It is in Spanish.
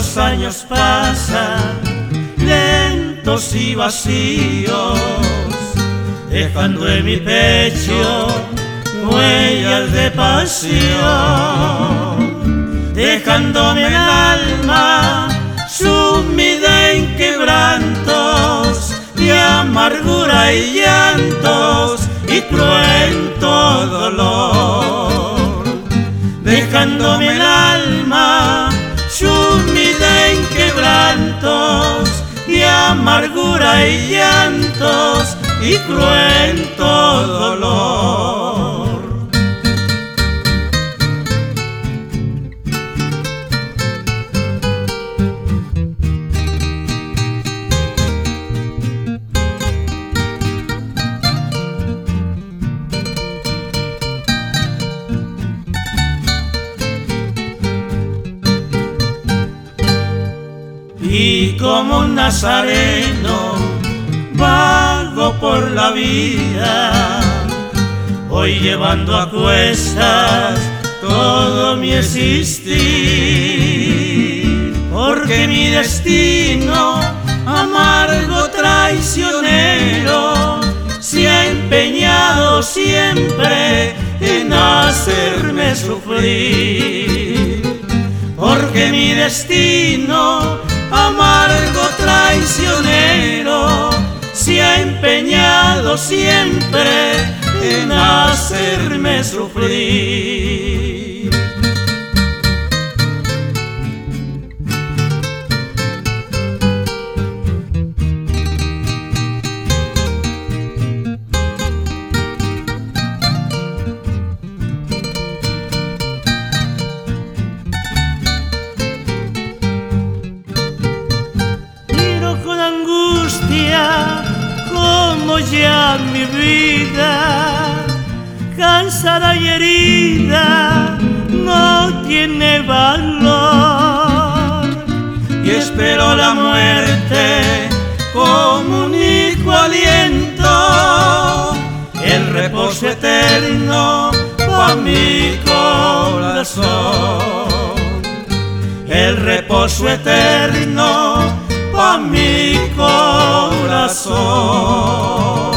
los años pasan, lentos y vacíos, dejando en mi pecho huellas de pasión, dejándome el alma sumida en quebrantos de amargura y llantos y cruento dolor, dejándome el alma sumida en quebrantos de amargura y llantos y cruento dolor. Y como un nazareno vago por la vida, voy llevando a cuestas todo mi existir, porque mi destino amargo traicionero se ha empeñado siempre en hacerme sufrir, porque mi destino amargo traicionero se ha empeñado siempre en hacerme sufrir. Como ya mi vida, cansada y herida, no tiene valor, y espero la muerte como único aliento, el reposo eterno pa' mi corazón, el reposo eterno pa' mi corazón.